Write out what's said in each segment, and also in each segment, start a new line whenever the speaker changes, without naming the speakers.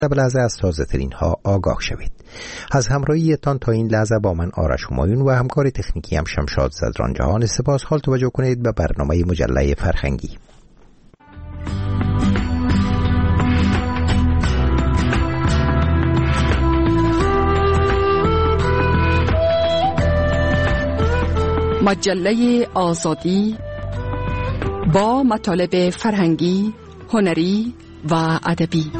قبل از تازه ترین ها آگاه شوید. از همراهیتان تا این لحظه با من آرش همایون و همکار تکنیکی هم شمشاد زدران جهان سپاس. حال توجه کنید به برنامه مجله فرهنگی.
مجله آزادی با مطالب فرهنگی، هنری و ادبی.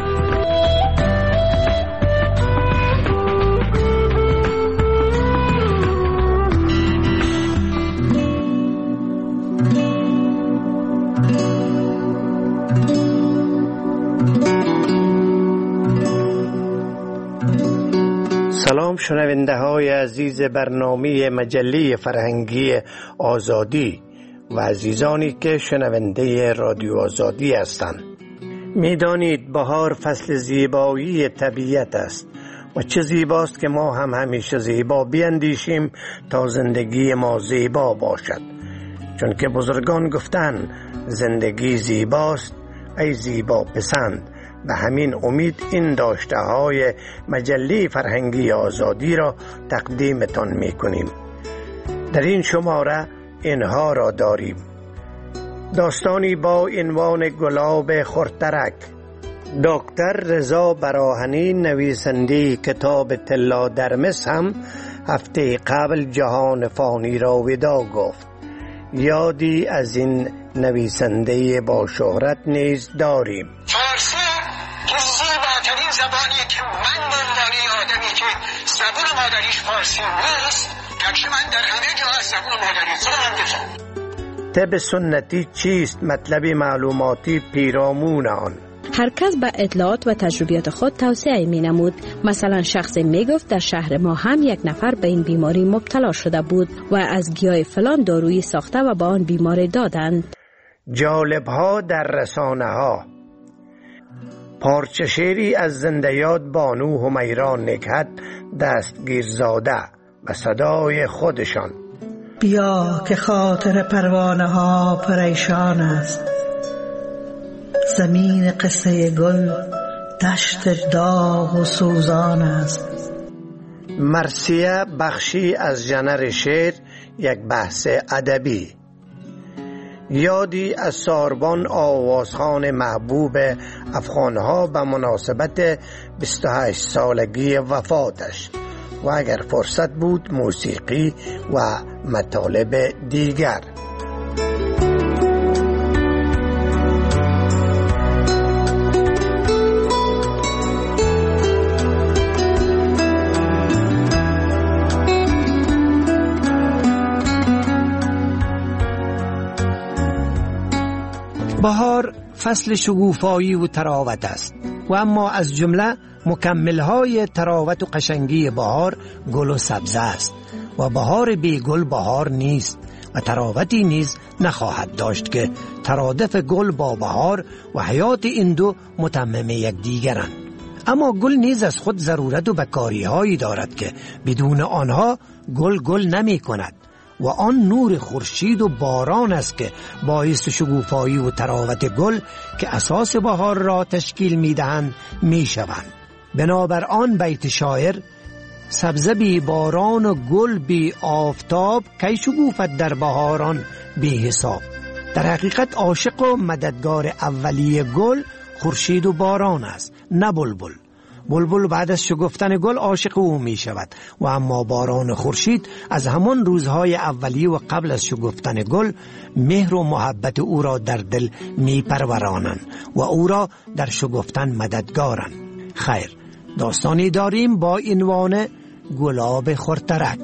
سلام شنونده های عزیز برنامه مجله فرهنگی آزادی و عزیزانی که شنونده رادیو آزادی هستند. میدانید بهار فصل زیبایی طبیعت است و چه زیباست که ما هم همیشه زیبا بیندیشیم تا زندگی ما زیبا باشد، چون که بزرگان گفتن زندگی زیباست ای زیبا پسند. به همین امید این داشته های مجله فرهنگی آزادی را تقدیمتان می کنیم. در این شماره اینها را داریم: داستانی با عنوان گلاب خرترک. دکتر رضا براهنی نویسنده کتاب طلا در مس هم هفته قبل جهان فانی را ودا گفت. یادی از این نویسنده با شهرت نیز داریم.
فارسی که زیباترین زبانی که من دنباله آدمی که زبان مادریش فارسی نیست، تقریبا در همه جا از زبان مادری خودم بفهم.
طب سنتی چیست؟ مطلب معلوماتی پیرامون آن.
هر کس به اطلاعات و تجربیات خود توصیه می نمود. مثلا شخصی می گفت در شهر ما هم یک نفر به این بیماری مبتلا شده بود و از گیاه فلان دارویی ساخته و به آن بیماری دادند.
جالب‌ها در رسانه ها. پارچه شعری از زنده یاد بانو همیرا نکهت دستگیرزاده به صدای خودشان.
بیا که خاطر پروانه ها پریشان است، زمین قصه گل دشت داغ و سوزان است.
مرثیه بخشی از ژانر شعر، یک بحث ادبی. یادی از ساربان آوازخوان محبوب افغانها به مناسبت 28 سالگی وفاتش و اگر فرصت بود موسیقی و مطالب دیگر.
بهار فصل شگوفایی و تراوت است و اما از جمله مکملهای تراوت و قشنگی بهار گل و سبزه است و بهار بی گل بهار نیست و تراوتی نیز نخواهد داشت که ترادف گل با بهار و حیات این دو متمم یک دیگرند. اما گل نیز از خود ضرورت و بکاری هایی دارد که بدون آنها گل نمی کند و آن نور خورشید و باران است که باعث شگوفایی و تراوت گل که اساس بهار را تشکیل می‌دهند می‌شوند. بنابر آن بیت شاعر: سبزه بی باران و گل بی آفتاب، کی شگوفت در بهاران بی حساب. در حقیقت عاشق و مددگار اولیه گل خورشید و باران است، نه بلبل. بلبل بعد از شکفتن گل عاشق او می شود و اما باران خورشید از همان روزهای اولیه و قبل از شکفتن گل مهر و محبت او را در دل می پرورانند و او را در شکفتن مددگارند. خیر، داستانی داریم با عنوان گلاب خرترک.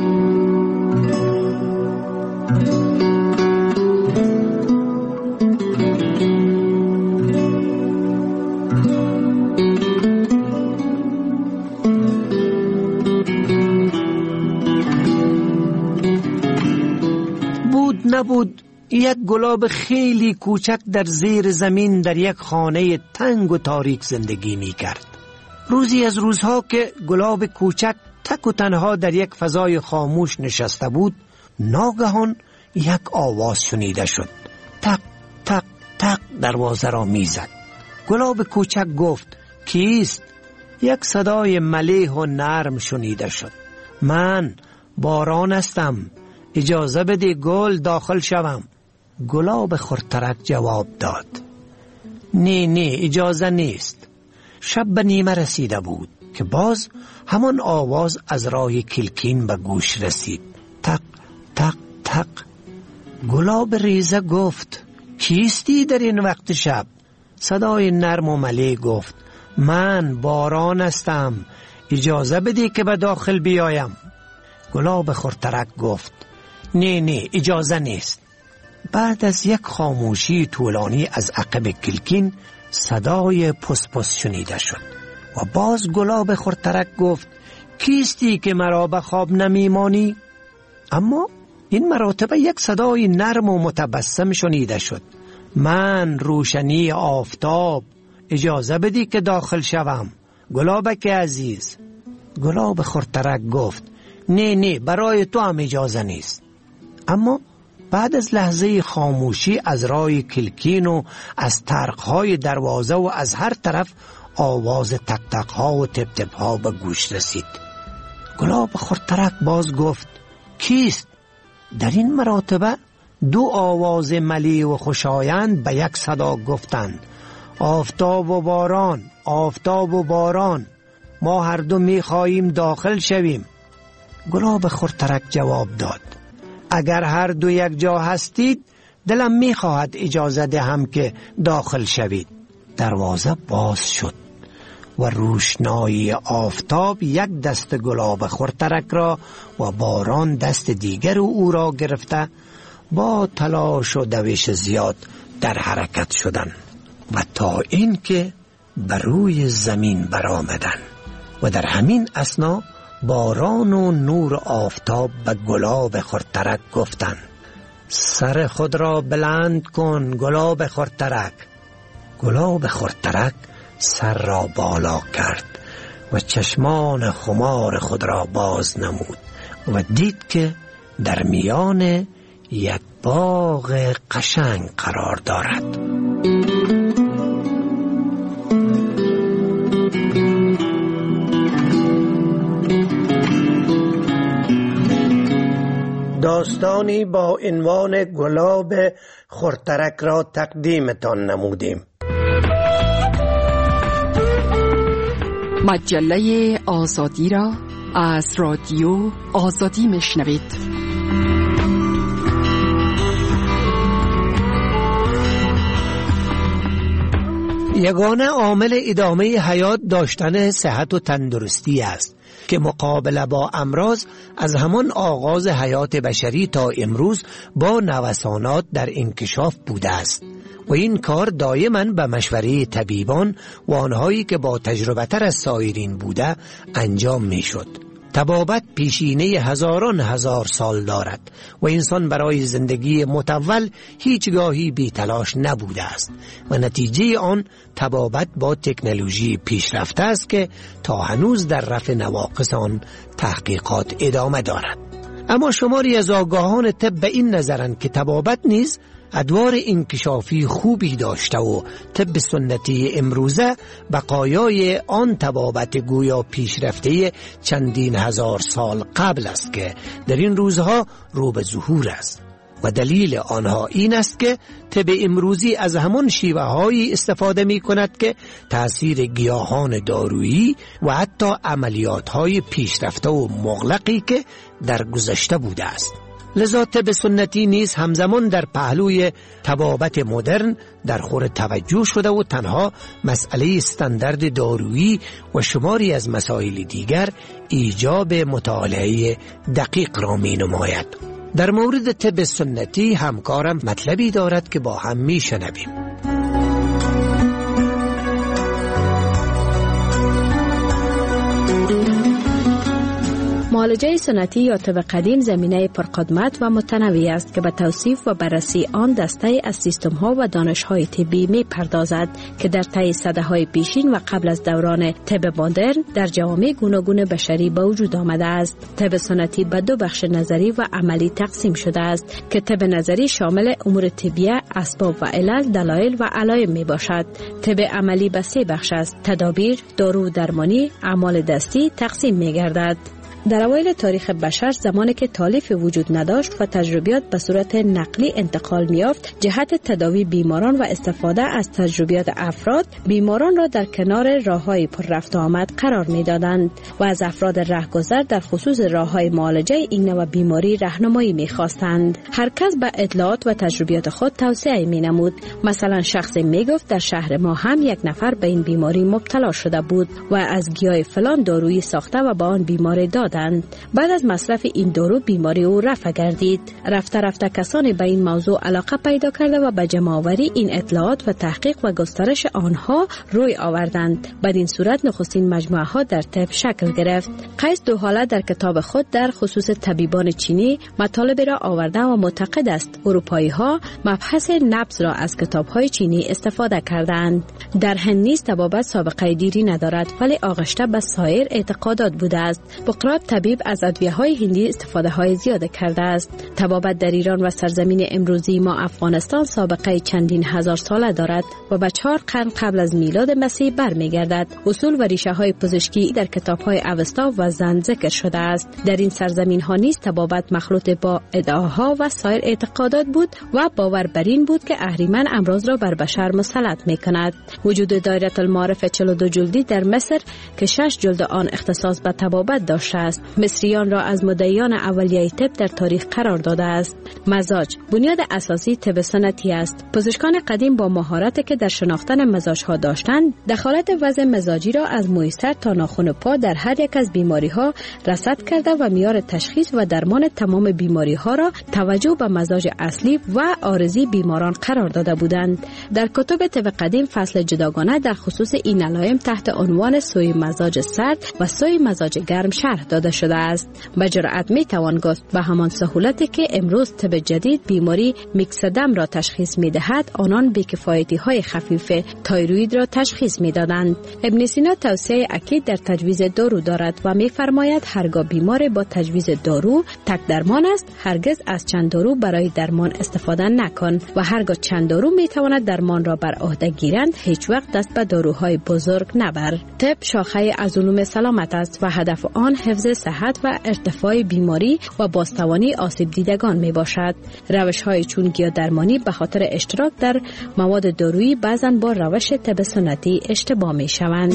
نبود یک گلاب خیلی کوچک در زیر زمین در یک خانه تنگ و تاریک زندگی می کرد. روزی از روزها که گلاب کوچک تک و تنها در یک فضای خاموش نشسته بود، ناگهان یک آواز شنیده شد. تق تق تق دروازه را می زد. گلاب کوچک گفت: کیست؟ یک صدای ملیح و نرم شنیده شد. من باران هستم، اجازه بده گل داخل شوم. گلاب خرترک جواب داد: نه اجازه نیست. شب به نیمه رسیده بود که باز همان آواز از راه کلکین به گوش رسید. تق تق تق. گلاب ریزه گفت: کیستی در این وقت شب؟ صدای نرم و ملیح گفت: من باران هستم، اجازه بده که به داخل بیایم. گلاب خرترک گفت: نه اجازه نیست. بعد از یک خاموشی طولانی از عقب کلکین صدای پس پس شنیده شد و باز گلاب خرترک گفت: کیستی که مرا به خواب نمیمانی؟ اما این مرتبه یک صدای نرم و متبسم شنیده شد: من روشنی آفتاب، اجازه بدی که داخل شوم گلابک عزیز. گلاب خرترک گفت: نه برای تو هم اجازه نیست. اما بعد از لحظه خاموشی از راه کلکین و از طرقهای دروازه و از هر طرف آواز تک تک ها و تپ تپ ها به گوش رسید. گلاب خرترک باز گفت: کیست؟ در این مرتبه دو آواز ملیح و خوشایند به یک صدا گفتند: آفتاب و باران، آفتاب و باران، ما هر دو می خواهیم داخل شویم. گلاب خرترک جواب داد: اگر هر دو یک جا هستید دلم می خواهد اجازه دهم که داخل شوید. دروازه باز شد و روشنایی آفتاب یک دست گلاب خرترک را و باران دست دیگر او را گرفته با تلاش و دوش زیاد در حرکت شدند و تا اینکه بر روی زمین برآمدند. و در همین اثنا باران و نور آفتاب به گلاب خرترک گفتند: سر خود را بلند کن گلاب خرترک. گلاب خرترک سر را بالا کرد و چشمان خمار خود را باز نمود و دید که در میان یک باغ قشنگ قرار دارد.
داستانی با عنوان گلاب خرترک را تقدیمتان نمودیم.
مجله آزادی را از رادیو آزادی میشنوید.
یگانه عامل ادامه حیات داشتن صحت و تندرستی است که مقابله با امراض از همان آغاز حیات بشری تا امروز با نوسانات در انکشاف بوده است و این کار دائما به مشوره طبیبان و آنهایی که با تجربه تر از سایرین بوده انجام می شد. طبابت پیشینه هزاران هزار سال دارد و انسان برای زندگی متول هیچگاهی بی تلاش نبوده است و نتیجه آن طبابت با تکنولوژی پیشرفته است که تا هنوز در رفع نواقص آن تحقیقات ادامه دارد. اما شماری از آگاهان طب به این نظرند که طبابت نیز ادوار انکشافی خوبی داشته و طب سنتی امروزه بقایای آن طبابت گویا پیشرفته چندین هزار سال قبل است که در این روزها رو به ظهور است و دلیل آنها این است که طب امروزی از همان شیوه هایی استفاده می کند که تأثیر گیاهان دارویی و حتی عملیات های پیشرفته و مغلقی که در گذشته بوده است. لذا طب سنتی نیز همزمان در پهلوی طبابت مدرن در خور توجه شده و تنها مسئله استاندارد دارویی و شماری از مسائل دیگر ایجاب مطالعه دقیق را می نماید. در مورد طب سنتی همکارم مطلبی دارد که با هم می شنویم.
معالجه سنتی یا طب قدیم زمینه پرقدمت و متنوع است که به توصیف و بررسی آن دسته از سیستم‌ها و دانش‌های طبی می‌پردازد که در طی سده‌های پیشین و قبل از دوران طب مدرن در جوامع گوناگون بشری به وجود آمده است. طب سنتی به دو بخش نظری و عملی تقسیم شده است که طب نظری شامل امور طبیعه، اسباب و علل، دلایل و علائم میباشد. طب عملی به سه بخش است: تدابیر، دارو درمانی، اعمال دستی تقسیم میگردد. در اوایل تاریخ بشر زمانی که تالیف وجود نداشت و تجربیات به صورت نقلی انتقال می‌یافت، جهت تداوی بیماران و استفاده از تجربیات افراد بیماران را در کنار راه‌های پر رفت و آمد قرار می‌دادند و از افراد رهگذر در خصوص راه‌های معالجه این نوع بیماری راهنمایی می‌خواستند. هر کس به اطلاعات و تجربیات خود توصیه می‌نمود. مثلا شخصی میگفت در شهر ما هم یک نفر به این بیماری مبتلا شده بود و از گیاه فلان دارویی ساخته و به آن بیماری دادند. بعد از مصرف این دارو بیماری او رفع گردید. رفته رفته کسانی به این موضوع علاقه پیدا کرده و به جمع‌آوری این اطلاعات و تحقیق و گسترش آنها روی آوردند. بدین صورت نخستین مجموعه ها در طب شکل گرفت. قیس دوحاله در کتاب خود در خصوص طبیبان چینی مطالب را آورده و معتقد است اروپایی ها مبحث نبض را از کتاب های چینی استفاده کردند. در هند نیز طبابت سابقه دیری ندارد ولی آغشته به سایر اعتقادات بوده است. بقراط طبیب از ادویه‌های هندی استفاده های زیاد کرده است. طبابت در ایران و سرزمین امروزی ما افغانستان سابقه چندین هزار ساله دارد و به 4 قرن قبل از میلاد مسیح برمیگردد. اصول و ریشه های پزشکی در کتاب های اوستا و زن ذکر شده است. در این سرزمین ها نیز طبابت مخلوط با ادعاها و سایر اعتقادات بود و باور بر این بود که اهریمن امراض را بر بشر مسلط می کند. وجود دایره المعارف 42 جلدی در مصر که 6 جلد آن اختصاص به طبابت داشته است، مصریان را از مدعیان اولیه طب در تاریخ قرار داده است. مزاج بنیاد اساسی طب سنتی است. پزشکان قدیم با مهارتی که در شناختن مزاج‌ها داشتند، دخالت وضع مزاجی را از موی سر تا ناخن پا در هر یک از بیماری‌ها رصد کرده و معیار تشخیص و درمان تمام بیماری‌ها را توجه به مزاج اصلی و عارضی بیماران قرار داده بودند. در کتب طب قدیم فصل جداگانه در خصوص این علائم تحت عنوان سوی مزاج سرد و سوی مزاج گرم شرح داده شده است. به جرأت می توان گفت به همان سهولتی که امروز طب جدید بیماری میکسدم را تشخیص می دهد، آنان بی‌کفایتی های خفیف تایروید را تشخیص می دادند. ابن سینا توصیه اکید در تجویز دارو دارد و می فرماید هرگاه بیمار با تجویز دارو تک درمان است، هرگز از چند دارو برای درمان استفاده نکن و هرگاه چند دارو می تواند درمان را بر عهده گیرند، هیچ وقت دست به داروهای بزرگ نبر. طب شاخه از علوم سلامت است و هدف آن حفظ صحت و ارتفاع بیماری و بازتوانی آسیب دیدگان می باشد. روش های چون گیاه درمانی به خاطر اشتراک در مواد دارویی بعضاً با روش طب سنتی اشتباه می شوند.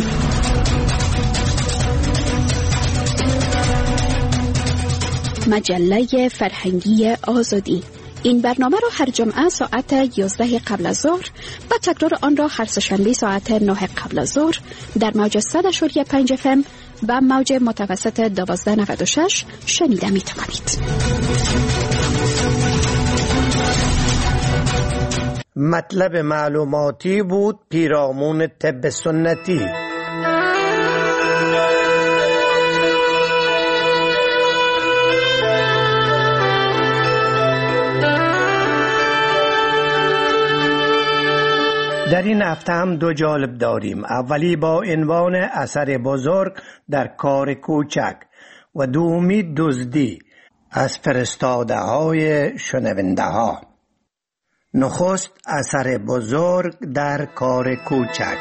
مجله فرهنگی آزادی. این برنامه را هر جمعه ساعت 11 قبل از ظهر و تکرار آن را هر سه‌شنبه ساعت 9 قبل از ظهر در موج 100.5 FM و موج متوسط 1296 شنیده می توانید.
مطلب معلوماتی بود پیرامون طب سنتی. در این هفته هم دو جالب داریم. اولی با عنوان اثر بزرگ در کار کوچک و دومی دزدی از فرستاده های شنونده ها. نخست اثر بزرگ در کار کوچک.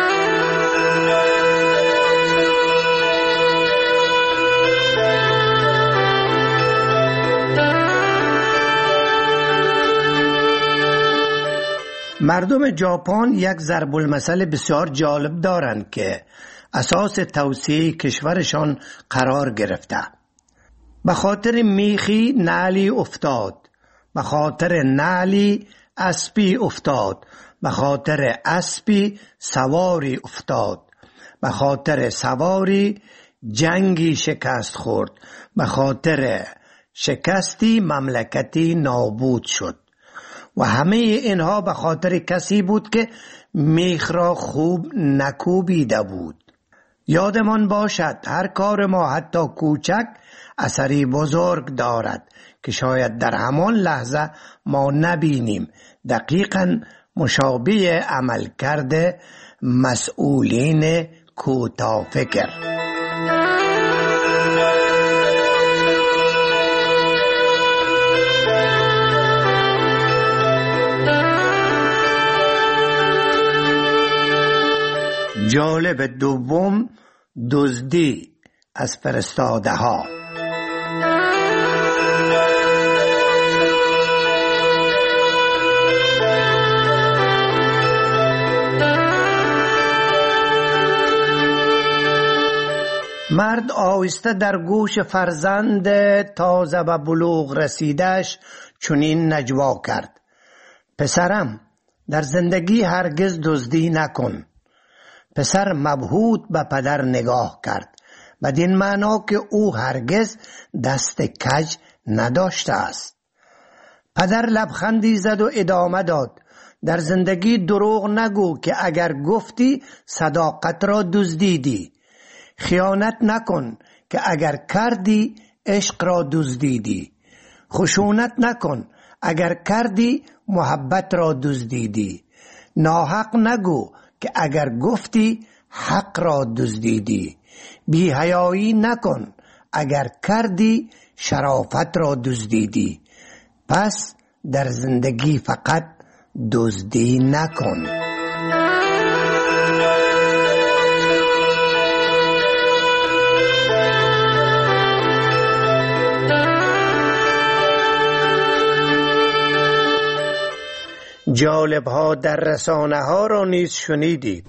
مردم ژاپن یک ضرب المثل بسیار جالب دارند که اساس توسعه کشورشان قرار گرفته. به خاطر میخی نعلی افتاد، به خاطر نعلی اسبی افتاد، به خاطر اسبی سواری افتاد، به خاطر سواری جنگی شکست خورد، به خاطر شکستی مملکتی نابود شد. و همه اینها به خاطر کسی بود که میخ را خوب نکوبیده بود. یادمان باشد هر کار ما حتی کوچک اثری بزرگ دارد که شاید در همان لحظه ما نبینیم. دقیقاً مشابه عمل کرده مسئولین کوتاه‌فکر. جالب دوم، دزدی از فرستاده ها. مرد آهسته در گوش فرزند تازه به بلوغ رسیدش چنین نجوا کرد: پسرم، در زندگی هرگز دزدی نکن. پسر مبهوت به پدر نگاه کرد، بدین معنا که او هرگز دست کج نداشته است. پدر لبخندی زد و ادامه داد: در زندگی دروغ نگو که اگر گفتی صداقت را دزدیدی. خیانت نکن که اگر کردی عشق را دزدیدی. خشونت نکن اگر کردی محبت را دزدیدی. ناحق نگو که اگر گفتی حق را دزدیدی. بی‌حیایی نکن اگر کردی شرافت را دزدیدی. پس در زندگی فقط دزدی نکن. جالب ها در رسانه ها را نیز شنیدید.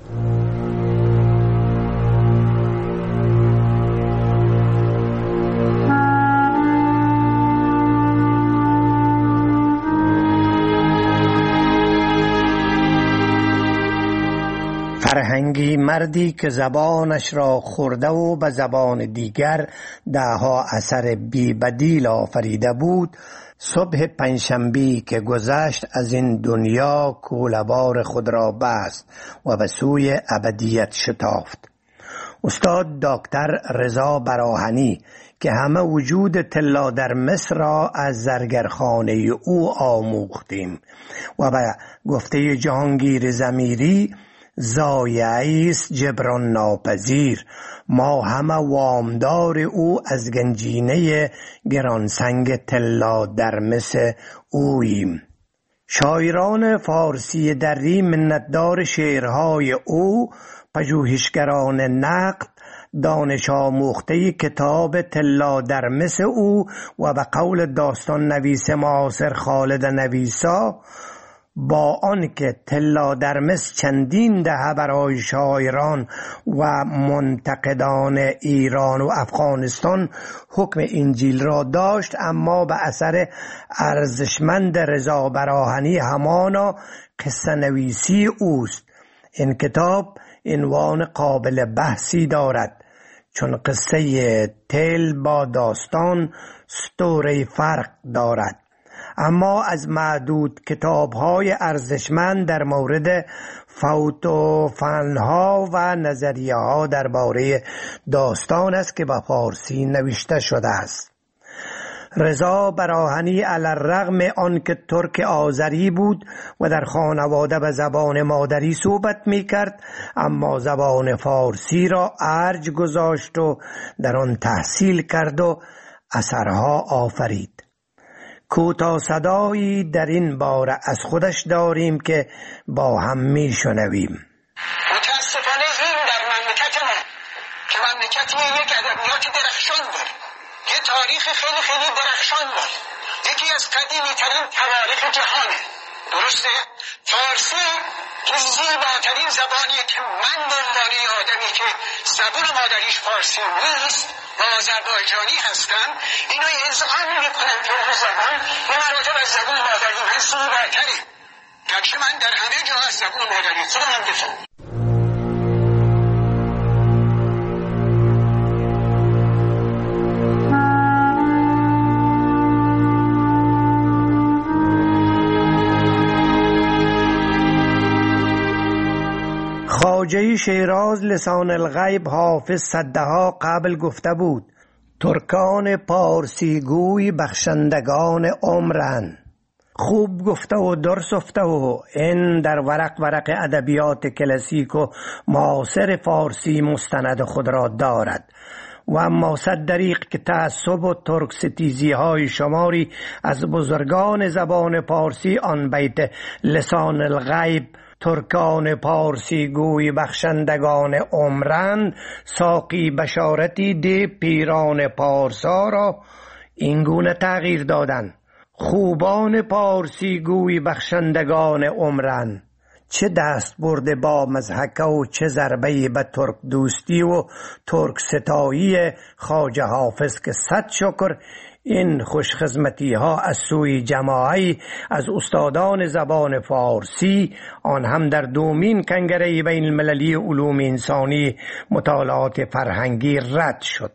فرهنگی مردی که زبانش را خورده و به زبان دیگر دهها اثر بی بدیل آفریده بود، صبح پنجشنبه‌ای که گذشت از این دنیا کوله‌بار خود را بست و به سوی ابدیت شتافت. استاد دکتر رضا براهنی که همه وجود طلا در مصر را از زرگرخانه او آموختیم و به گفته جهانگیر ضمیری ضایعه است جبران ناپذیر، ما همه وامدار او از گنجینه گرانسنگ طلا در مس اوییم. شاعران فارسی دری منتدار شعرهای او، پژوهشگران نقد دانش آموخته کتاب طلا در مس او و به قول داستان نویس معاصر خالد نویسا، با آنکه طلا در مس چندین دهه برای شاعران و منتقدان ایران و افغانستان حکم انجیل را داشت، اما به اثر ارزشمند رضا براهنی همانا قصه نویسی اوست. این کتاب عنوان قابل بحثی دارد، چون قصه تل با داستان ستوری فرق دارد. اما از معدود کتاب‌های ارزشمند در مورد فوتوفنها و نظریه‌ها درباره داستان است که به فارسی نوشته شده است. رضا براهنی علی الرغم آنکه ترک آذری بود و در خانواده به زبان مادری صحبت می‌کرد، اما زبان فارسی را ارج گذاشت و در آن تحصیل کرد و اثرها آفرید. کوتاه صدایی در این باره از خودش داریم که با هم میشنویم.
متاسفانه این در مملکت ما که مملکتی یک ادبیات درخشان داره، یه تاریخ خیلی خیلی درخشان داره، یکی از قدیمی ترین تواریخ جهانه. درسته؟ فارسی که زیباترین زبانیه که من به عنوان آدمی که زبان مادریش فارسی نیست و آذربایجانی هستم، اینو اذعان میکنم که اون زبان به مراتب از زبان مادری من زیباتره، گرچه من در همه جا از زبان مادری خودم دفاع.
خواجه مولوی شیراز لسان الغیب حافظ صدها قبل گفته بود ترکان پارسی گوی بخشندگان عمرن. خوب گفته و درست گفته و این در ورق ادبیات کلاسیک و معاصر فارسی مستند خود را دارد. و اما صد دریغ که تعصب و ترک ستیزی های شماری از بزرگان زبان پارسی آن بیت لسان الغیب ترکان پارسی گوی بخشندگان عمرند ساقی بشارتی ده پیران پارسا را اینگونه تغییر دادن: خوبان پارسی گوی بخشندگان عمرند. چه دست برده با مضحکه و چه ضربه به ترک دوستی و ترک ستایی خواجه حافظ که صد شکر این خوشخدمتی ها از سوی جماعی از استادان زبان فارسی، آن هم در دومین کنگره بین المللی علوم انسانی مطالعات فرهنگی رد شد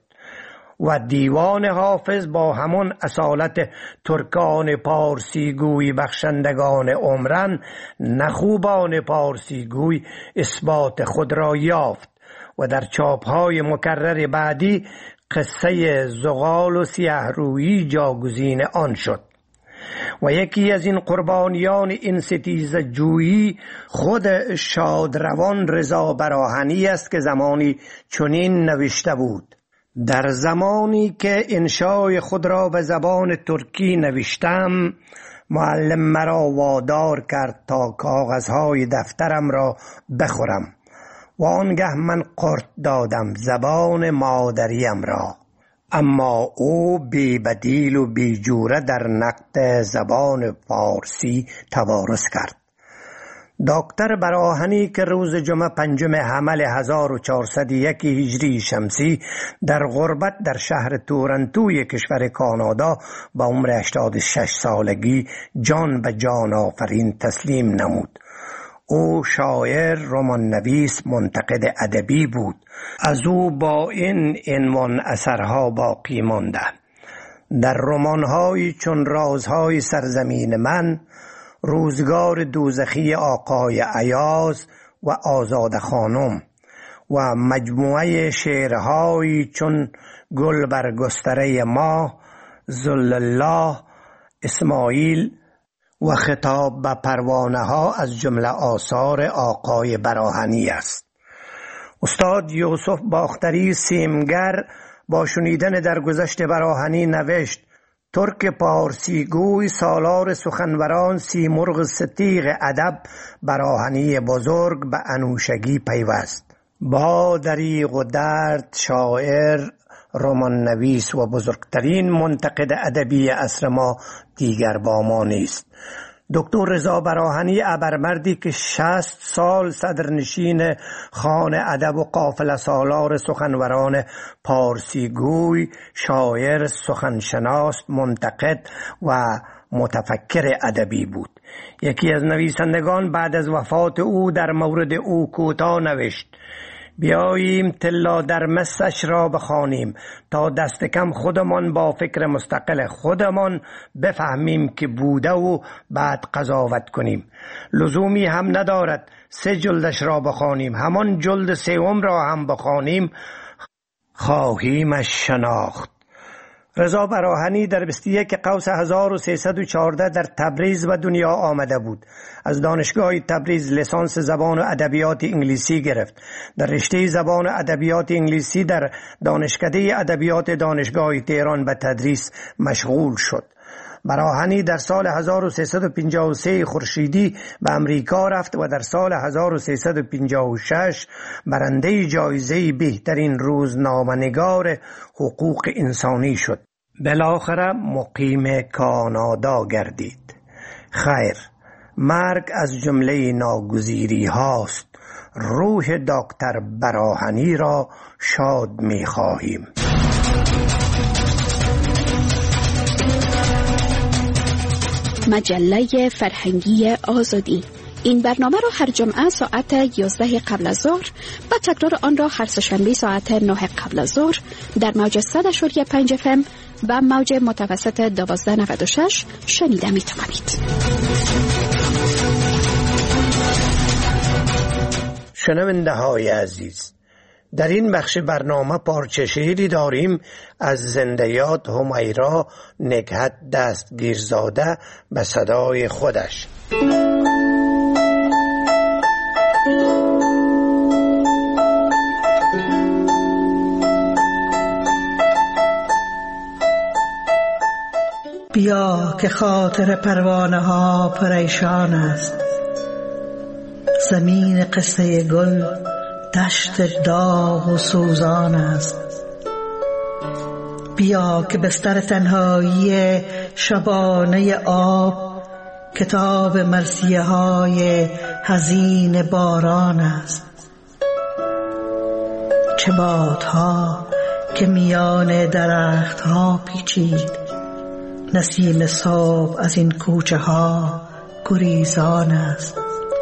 و دیوان حافظ با همون اصالت ترکان پارسی گوی بخشندگان عمرن نخوبان پارسی گوی اثبات خود را یافت و در چاپهای مکرر بعدی قصه زغال و سیهرویی جاگزین آن شد. و یکی از این قربانیان این ستیزه جویی خود شادروان رضا براهنی است که زمانی چنین نوشته بود: در زمانی که انشای خود را به زبان ترکی نوشتم، معلم مرا وادار کرد تا کاغذهای دفترم را بخورم و آنگه من قرط دادم زبان مادریم را، اما او بی بدیل و بی جوره در نقد زبان فارسی توارث کرد. دکتر براهنی که روز جمعه 5 حمل 1401 هجری شمسی در غربت در شهر تورنتوی کشور کانادا با عمر 86 سالگی جان به جان آفرین تسلیم نمود. او شاعر، رمان نویس، منتقد ادبی بود. از او با این عنوان اثرها باقی مانده: در رمان‌های چون رازهای سرزمین من، روزگار دوزخی آقای ایاز و آزاده خانم و مجموعه شعرهایی چون گل بر گستره ما، ذل الله، اسماعیل و خطاب به پروانه ها از جمله آثار آقای براهنی است. استاد یوسف باختری سیمگر با شنیدن درگذشت براهنی نوشت: ترک پارسی گوی سالار سخنوران سیمرغ ستیغ ادب براهنی بزرگ به انوشگی پیوست. با دریغ و درد شاعر، رمان نویس و بزرگترین منتقد ادبی عصر ما دیگر با ما نیست. دکتر رضا براهنی ابرمردی که 60 سال صدرنشین خان ادب و قافله سالار سخنوران پارسی گوی، شاعر، سخنشناس، منتقد و متفکر ادبی بود. یکی از نویسندگان بعد از وفات او در مورد او کوتاه نوشت: بیاییم تلا در مسش را بخوانیم تا دست کم خودمان با فکر مستقل خودمان بفهمیم که بوده و بعد قضاوت کنیم. لزومی هم ندارد 3 جلدش را بخوانیم، همان جلد 3 را هم بخوانیم خواهیمش شناخت. رضا براهنی در 21 قوس 1314 در تبریز و دنیا آمده بود. از دانشگاه تبریز لیسانس زبان و ادبیات انگلیسی گرفت. در رشته زبان و ادبیات انگلیسی در دانشکده ادبیات دانشگاه تهران به تدریس مشغول شد. براهنی در سال 1353 خورشیدی به امریکا رفت و در سال 1356 برنده جایزه بهترین روزنامه‌نگار حقوق انسانی شد. بالاخره مقیم کانادا گردید. خیر، مرگ از جمله ناگزیری هاست. روح دکتر براهنی را شاد می خواهیم.
مجله فرهنگی آزادی. این برنامه را هر جمعه ساعت 11 قبل از ظهر و تکرار آن را هر سه‌شنبه ساعت 9 قبل از ظهر در موج 100.5 FM و موج متوسط 1296 شنیده می توانید.
شنونده های عزیز، در این بخش برنامه پارچه شعری داریم از زنده یاد همیرا نکهت دستگیرزاده به صدای خودش.
بیا که خاطر پروانه ها پریشان است، زمین قصه گل دشت داغ و سوزان است. بیا که بستر تنهایی شبانه آب کتاب مرثیه های حزین باران است. چه بادها که میان درخت ها پیچید، نسیم صبح از این کوچه ها گریزان است.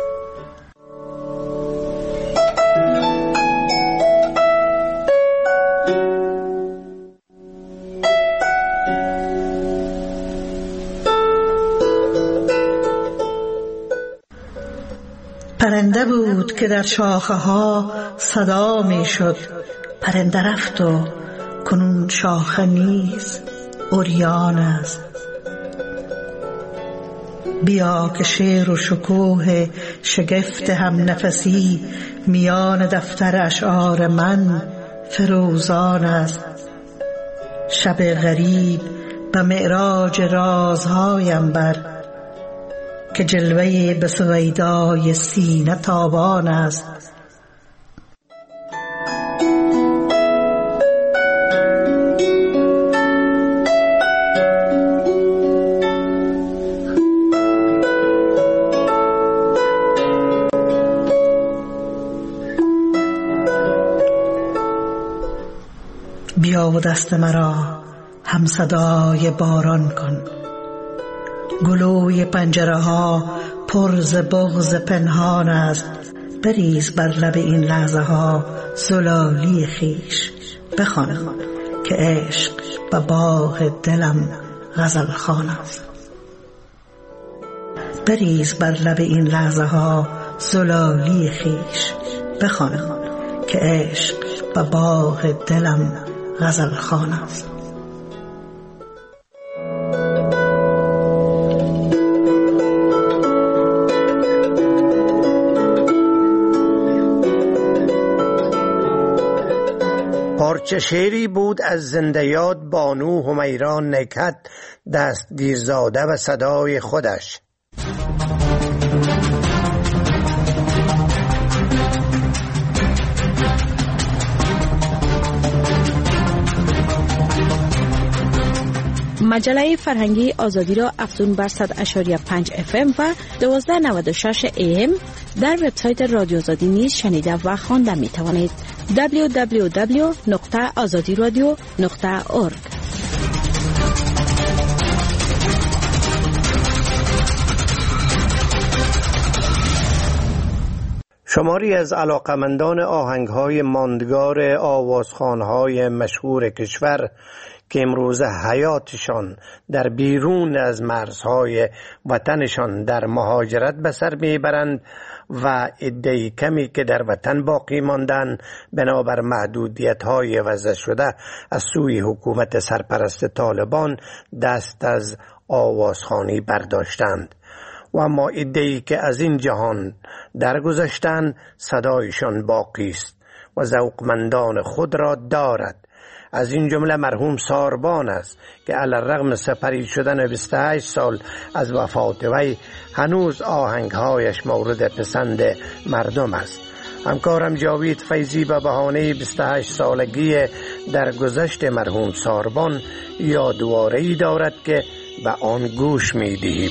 پرنده بود که در شاخه ها صدا می شد، پرنده رفت و کنون شاخه نیز عریان است. بیا که شعر و شکوه شگفت هم نفسی میان دفتر اشعار من فروزان است. شب غریب به معراج رازهایم بر، که جلوه به سویدای سینه تابان است. بیا و دست مرا هم صدای باران کن، گلوی پنجره ها پر ز بغض پنهان است. بریز بر لب این لحظه ها زلالی خویش، بخوان که عشق به باغ دلم غزل خوان است. بریز بر لب این لحظه ها زلالی خویش، بخوان که عشق به باغ دلم غزل خوان است.
پارچه شعری بود از زنده یاد بانو همیرا نکهت دستگیرزاده و صدای خودش.
مجله فرهنگی آزادی را افزون بر 100.5 FM و 1296 AM در وبسایت رادیو آزادی نیز شنیده و خوانده می توانید. www.azadiradio.org.
شماری از علاقمندان آهنگ‌های ماندگار آوازخوان‌های مشهور کشور که امروز حیاتشان در بیرون از مرزهای وطنشان در مهاجرت به سر میبرند و عده کمی که در وطن باقی ماندن بنابر محدودیت‌های وضع شده از سوی حکومت سرپرست طالبان دست از آوازخوانی برداشتند و اما عده‌ای که از این جهان درگذشتند صدایشان باقی است و ذوقمندان خود را دارد. از این جمله مرحوم ساربان است که علی‌الرغم سپری شدن 28 سال از وفات وی هنوز آهنگهایش مورد پسند مردم است. همکارم جاوید فیضی به بهانه 28 سالگی درگذشت مرحوم ساربان یادواره‌ای دارد که به آن گوش می‌دهیم.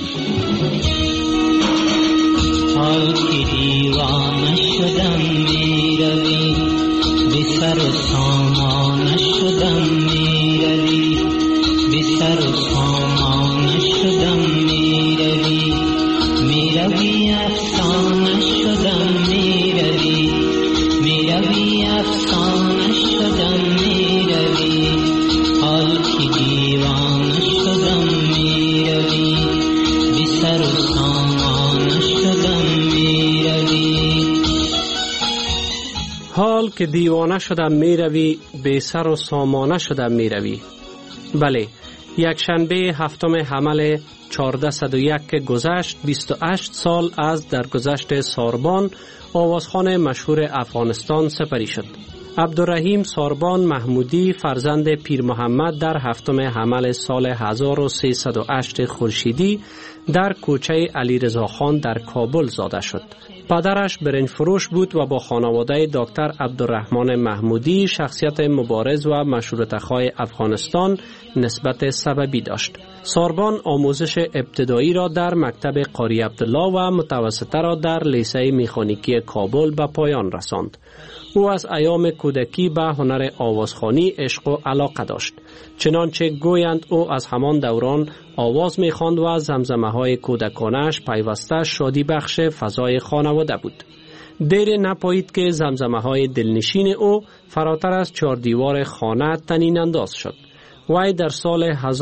حال که دیوانه شدم میروی، به سر و سامان شدم میروی، به سر و سامان شدم میروی، میروی افسانه شدم میروی، میروی افسانه شدم میروی، حال که دیوانه شدم میروی، به سر و سامان شدم میروی.
که دیوانه شدم می روی، بی سر و سامانه شدم می روی. بله، یک شنبه 7 حمل 1401 که گذشت 28 سال از درگذشت ساربان، آوازخوان مشهور افغانستان سپری شد. عبدالرحیم ساربان محمودی فرزند پیر محمد در 7 حمل سال 1308 خورشیدی در کوچه علیرضا خان در کابل زاده شد. پدرش برنج فروش بود و با خانواده دکتر عبدالرحمن محمودی شخصیت مبارز و مشروطه‌خواه افغانستان نسبت سببی داشت. ساربان آموزش ابتدایی را در مکتب قاری عبدالله و متوسطه را در لیسه مکانیکی کابل به پایان رساند. او از ایام کودکی به هنر آوازخوانی عشق و علاقه داشت. چنانچه گویند او از همان دوران آواز می‌خواند و زمزمه‌های کودکانش پیوسته شادی بخش فضای خانواده بود. دیر نپایید که زمزمه‌های دلنشین او فراتر از 4 دیوار خانه طنین انداز شد. وی در سال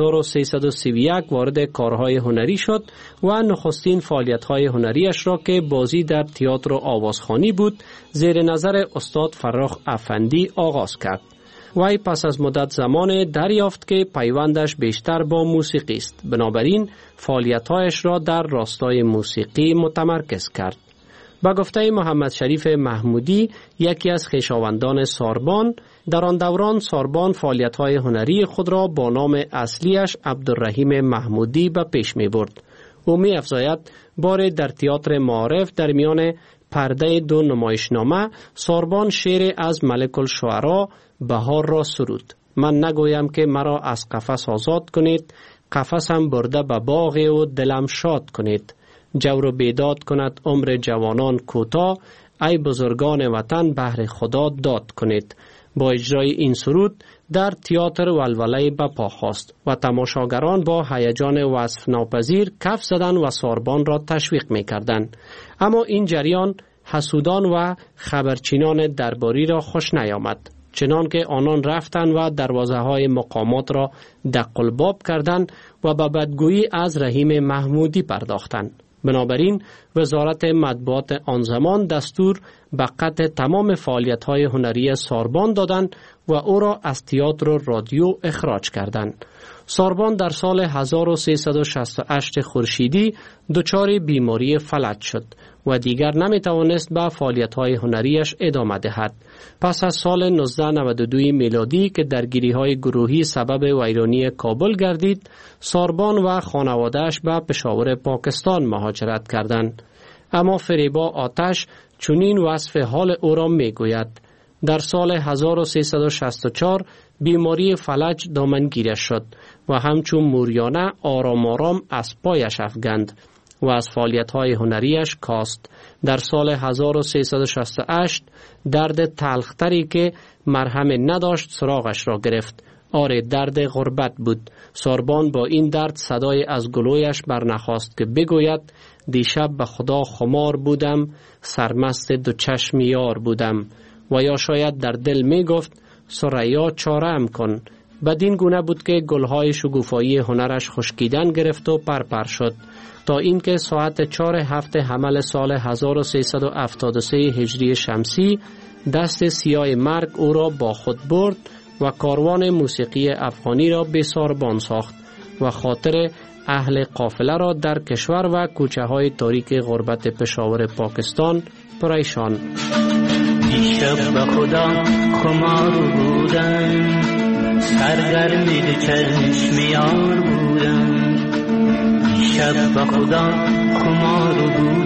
1331 وارد کارهای هنری شد و نخستین فعالیت‌های هنریش را که بازی در تئاتر و آوازخوانی بود زیر نظر استاد فرخ افندی آغاز کرد. وی پس از مدت زمان دریافت که پیوندش بیشتر با موسیقی است، بنابراین فعالیت‌هایش را در راستای موسیقی متمرکز کرد. با گفته محمد شریف محمودی، یکی از خویشاوندان ساربان، در آن دوران ساربان فعالیت‌های هنری خود را با نام اصلیش عبدالرحیم محمودی به پیش می‌برد. او می‌افزاید بار در تئاتر معارف در میان پرده 2 نمایشنامه ساربان شعر از ملک الشعرا بهار را سرود: من نگویم که مرا از قفس آزاد کنید، قفسم برده به باغ و دلم شاد کنید. جور و بیداد کند عمر جوانان کوتاه، ای بزرگان وطن بهر خدا داد کنید. با اجرای این سرود در تئاتر ولوله به پا خاست و تماشاگران با هیجان وصف ناپذیر کف زدند و ساربان را تشویق می‌کردند. اما این جریان حسودان و خبرچینان درباری را خوش نیامد، چنان که آنان رفتند و دروازه‌های مقامات را دق الباب کردند و به بدگویی از رحیم محمودی پرداختند. بنابراین وزارت مطبوعات آن زمان دستور به قطع تمام فعالیت‌های هنری ساربان دادند و او را از تئاتر و رادیو اخراج کردند. ساربان در سال 1368 خورشیدی دچار بیماری فلج شد و دیگر نمیتوانست به فعالیت‌های هنریش ادامه دهد. پس از سال 1992 میلادی که درگیری‌های گروهی سبب ویرانی کابل گردید، ساربان و خانواده‌اش به پشاور پاکستان مهاجرت کردند. اما فریبا آتش چنین وصف حال او را میگوید: در سال 1364 بیماری فلج دامنگیرش شد و همچون موریانه آرام آرام از پایش افکند و از فعالیت‌های هنریش کاست. در سال 1368 درد تلختری که مرهم نداشت سراغش را گرفت. آره، درد غربت بود. ساربان با این درد صدای از گلویش برنخاست که بگوید: دیشب به خدا خمار بودم، سرمست 2 چشم یار بودم. و یا شاید در دل می گفت: ثریا چاره‌ام کن. بدین گونه بود که گلهای شگوفایی هنرش خشکیدن گرفت و پرپر شد، تا اینکه ساعت 4 هفته حمل سال 1373 هجری شمسی دست سیاه مرگ او را با خود برد و کاروان موسیقی افغانی را به ساربان ساخت و خاطر اهل قافله را در کشور و کوچه های تاریک غربت پشاور پاکستان پریشان.
دیشب به خدا خمار بودم، سرگرمی دو چشم یار بودم. دیشب به خدا خمار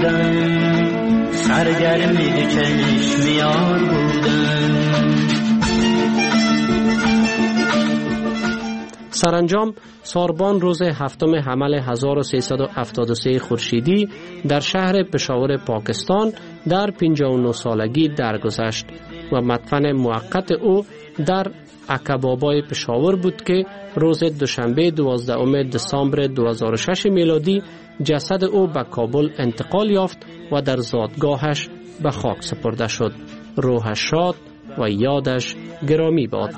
بودم، سرگرمی دو چشم یار بودم.
سرانجام ساربان روز 7 حمل 1373 خورشیدی در شهر پشاور پاکستان در 59 سالگی درگذشت و مدفن موقت او در عکبابای پشاور بود که روز دوشنبه 12 دسامبر 2006 میلادی جسد او به کابل انتقال یافت و در زادگاهش به خاک سپرده شد. روحش شاد و یادش گرامی باد.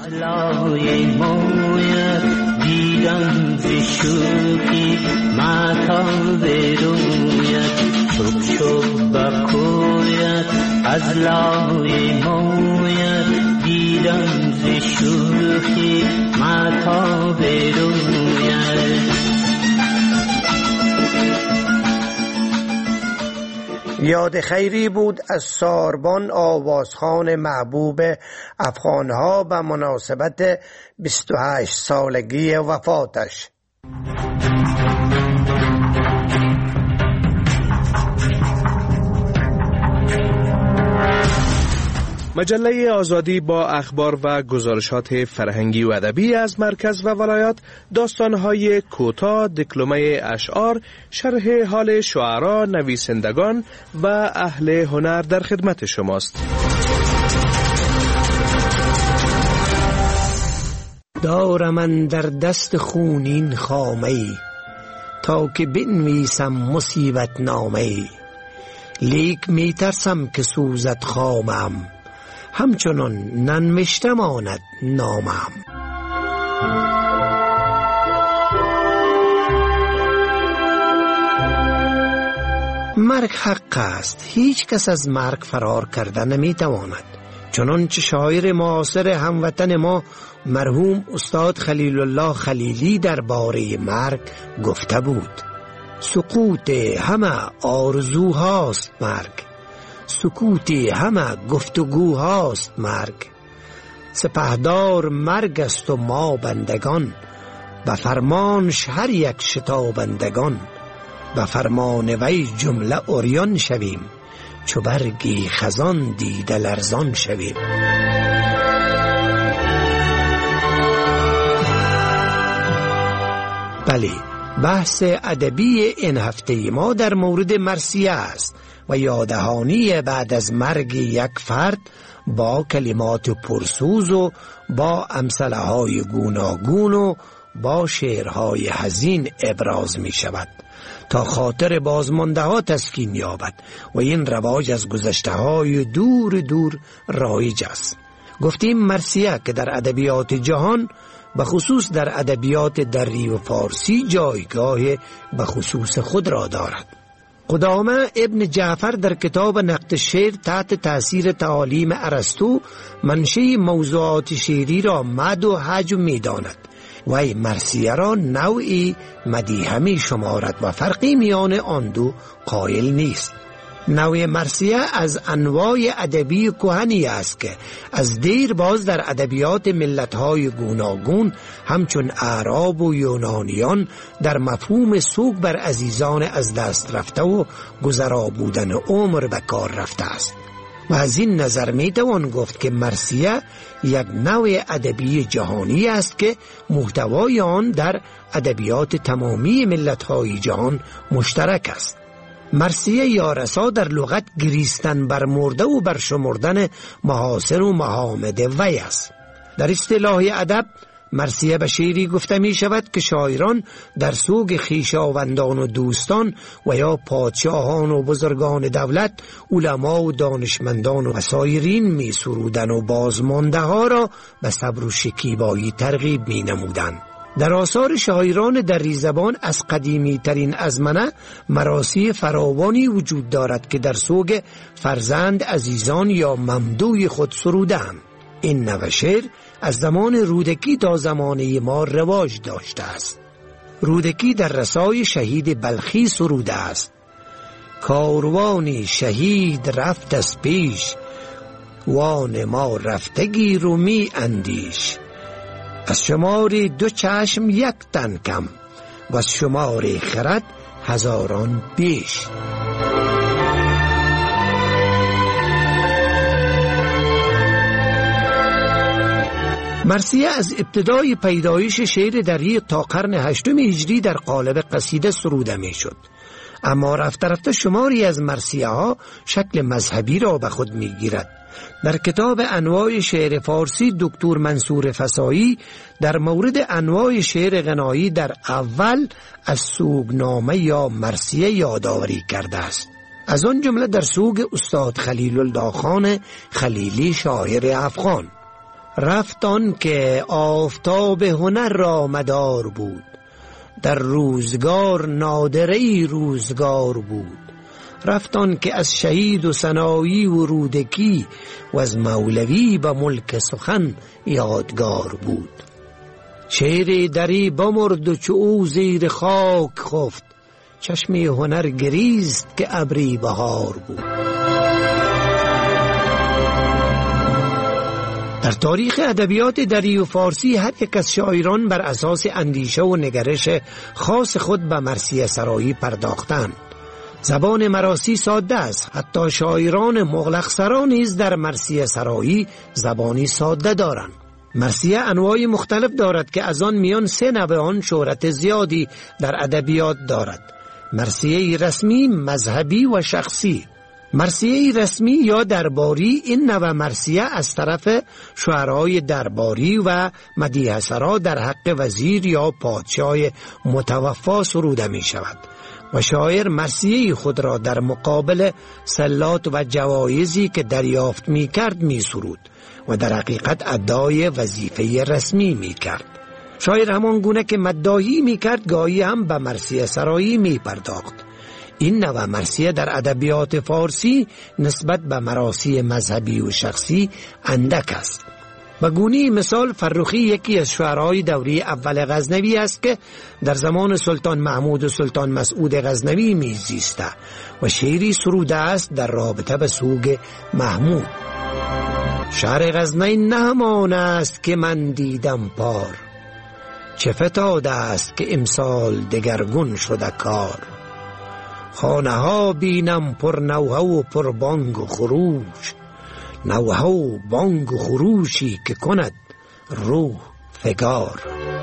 دیدم زشوکی ماتا برویت، چوب چوب بکویت از لای مویت دیدم ز شوخی مهتاب رویت.
یاد خیری بود از ساربان آوازخوان محبوب افغانها به مناسبت 28 سالگی وفاتش.
مجله آزادی با اخبار و گزارشات فرهنگی و ادبی از مرکز و ولایات، داستان‌های کوتاه، دکلمه اشعار، شرح حال شعرا، نویسندگان و اهل هنر در خدمت شماست.
دارم من در دست خونین خامه‌ای، تا که بنویسم مصیبت نامه‌ای. لیک می ترسم که سوزد خامم، همچنان ننوشته ماند نامم. مرگ حق است، هیچ کس از مرگ فرار کرده نمی تواند. چنانچه شاعر معاصر هموطن ما مرحوم استاد خلیل الله خلیلی درباره مرگ گفته بود: سقوط همه آرزوهاست مرگ، سکوت همه گفتگوهاست مرگ. سپهدار مرگ است و ما بندگان، به فرمانش هر یک شتابندگان. به فرمان وی جمله عریان شویم، چو برگی خزان دیده لرزان شویم. بله، بحث ادبی این هفته ما در مورد مرثیه است و یادهانی بعد از مرگ یک فرد با کلمات پرسوز و با امثله های گوناگون و با شعرهای حزین ابراز می شود تا خاطر بازمانده ها تسکین یابد و این رواج از گذشته های دور دور رایج است. گفتیم مرثیه که در ادبیات جهان به خصوص در ادبیات دری و فارسی جایگاه به خصوص خود را دارد. قدامه ابن جعفر در کتاب نقد شعر تحت تأثیر تعالیم ارسطو منشأ موضوعات شعری را مد و هجو می داند و مرثیه را نوعی مدیحه می شمارد و فرقی میان آن دو قائل نیست. نوع مرثیه از انواع ادبی کهنی است که از دیر باز در ادبیات ملت‌های گوناگون همچون اعراب و یونانیان در مفهوم سوگ بر عزیزان از دست رفته و گذرا بودن عمر به کار رفته است. و از این نظر می توان گفت که مرثیه یک نوع ادبی جهانی است که محتوای آن در ادبیات تمامی ملت‌های جهان مشترک است. مرثیه یا رسا در لغت گریستن بر مرده و بر شمردن محاسن و محامد وی است. در اصطلاح ادب مرثیه به شعری گفته می شود که شاعران در سوگ خویشاوندان و دوستان و یا پادشاهان و بزرگان دولت، علما و دانشمندان و سایرین می سرودن و بازمانده ها را به صبر و شکیبایی ترغیب می نمودند. در آثار شاعران دری زبان از قدیمی ترین ازمنه مراثی فراوانی وجود دارد که در سوگ فرزند، عزیزان یا ممدوح خود سرودند. این نوع شعر از زمان رودکی تا زمانه ما رواج داشته است. رودکی در رسای شهید بلخی سروده است: کاروانی شهید رفت از پیش، وان ما رفتگی رو می اندیش. از شمار دو چشم یک تن کم، و از شمار خرد هزاران بیش. مرثیه از ابتدای پیدایش شعر دری تا قرن 8 هجری در قالب قصیده سروده می شد. اما رفته رفته شماری از مرثیه ها شکل مذهبی را به خود می گیرد. در کتاب انواع شعر فارسی دکتر منصور فسایی در مورد انواع شعر غنایی در اول از سوگنامه یا مرثیه یادآوری کرده است. از آن جمله در سوگ استاد خلیل الله خان خلیلی شاعر افغان: رفت آن که آفتاب هنر را مدار بود، در روزگار نادره‌ای روزگار بود. رفتان که از شهید و سنایی و رودکی و از مولوی به ملک سخن یادگار بود. شیر دری بمرد و چو او زیر خاک خفت، چشم هنر گریست که ابری بهار بود. در تاریخ ادبیات دری و فارسی هر یک از شاعران بر اساس اندیشه و نگرش خاص خود به مرثیه سرایی پرداختند. زبان مراسی ساده است. حتی شاعران مغلق سرا نیز در مرثیه سرایی زبانی ساده دارند. مرثیه انواع مختلف دارد که از آن میان 3 نوع آن شهرت زیادی در ادبیات دارد: مرثیه رسمی، مذهبی و شخصی. مرثیه رسمی یا درباری، این نوع مرثیه از طرف شعرای درباری و مدیح سرا در حق وزیر یا پادشاه متوفا سروده می شود و شاعر مرثیه خود را در مقابل سلات و جوایزی که دریافت می کرد می سرود و در حقیقت ادای وظیفه رسمی می کرد. شاعر همان گونه که مداحی می کرد گاهی هم به مرثیه سرایی می پرداخت. این نوع مرثیه در ادبیات فارسی نسبت به مراثی مذهبی و شخصی اندک است. به گونه مثال فرخی یکی از شعرای دوره اول غزنوی است که در زمان سلطان محمود و سلطان مسعود غزنوی میزیسته و شعری سروده است در رابطه به سوگ محمود. شعر غزنی نه همان است که من دیدم پار، چه فتاده است که امسال دگرگون شده کار. خانه ها بینم پر نوحه و پر بانگ و خروش، نوحه و بانگ و خروشی که کند روح فگار.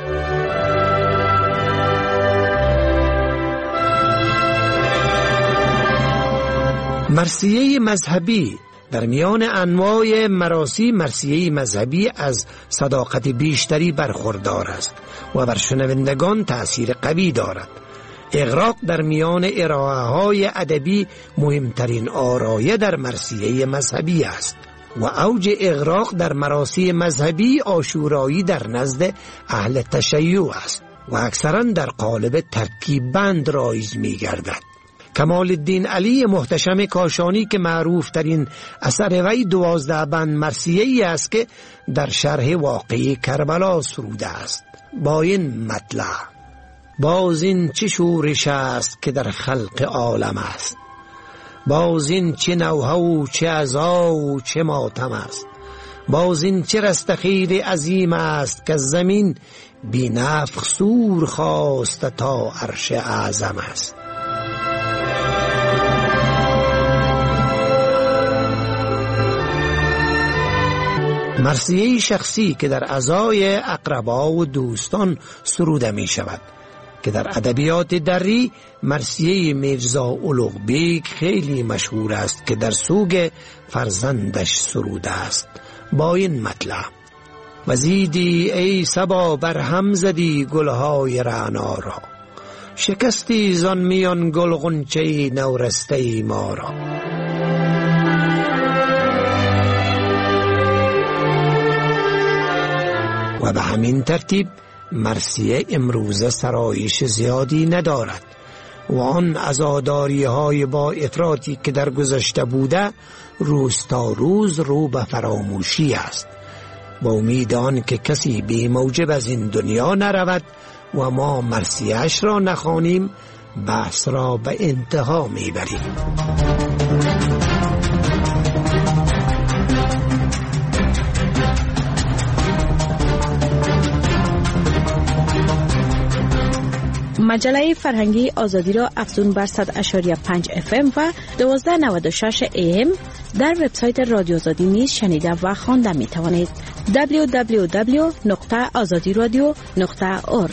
مرثیه مذهبی در میان انواع مراثی، مرثیه مذهبی از صداقت بیشتری برخوردار است و بر شنوندگان تأثیر قوی دارد. اغراق در میان ارائه‌های ادبی مهمترین آرایه در مرثیه مذهبی است و اوج اغراق در مراثی مذهبی عاشورایی در نزد اهل تشیع است و اکثرا در قالب ترکیب بند رایج می گردد. کمال الدین علی محتشم کاشانی که معروف ترین اثر وی 12 بند مرثیه است که در شرح واقعه کربلا سروده است با این مطلع: باز این چه شورش است که در خلق عالم است، باز این چه نوحه و چه عزا و چه ماتم است، باز این چه رستخیل عظیم است که زمین بی نفخ سور خواست تا عرش اعظم است. مرثیه شخصی که در عزای اقربا و دوستان سروده می شود که در ادبیات دری مرثیه میرزا اولوغ بیگ خیلی مشهور است که در سوگ فرزندش سروده است با این مطلع: وزیدی ای صبا بر هم زدی گلهای رعنا را، شکستی زان میان گل غنچه نورسته ما را. و به همین ترتیب مرثیه امروزه سرایش زیادی ندارد و آن عزاداری های با افراطی که در گذشته بوده روز تا روز رو به فراموشی است. با امید آن که کسی بی موجب از این دنیا نرود و ما مرثیه‌اش را نخوانیم، بحث را به انتها میبریم.
مجله فرهنگی آزادی را افزون بر 100.5 FM و 1296 AM در وبسایت رادیو آزادی نیز شنیده و خوانده می توانید. www.azadiradio.org.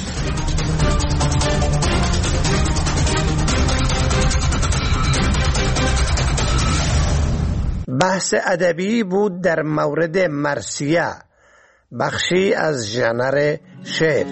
بحث ادبی بود در مورد مرثیه، بخشی از ژانر شعر.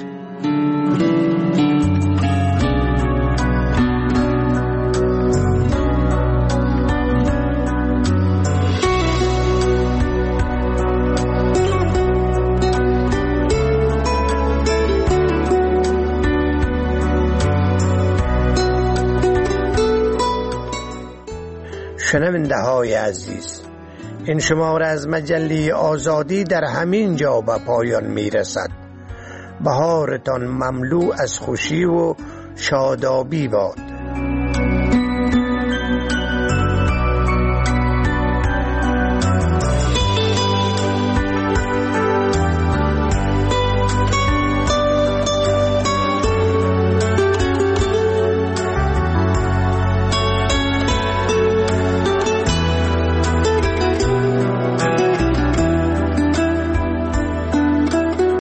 شنونده های عزیز، این شماره از مجله آزادی در همین جا به پایان می رسد. بهارتان مملو از خوشی و شادابی باد.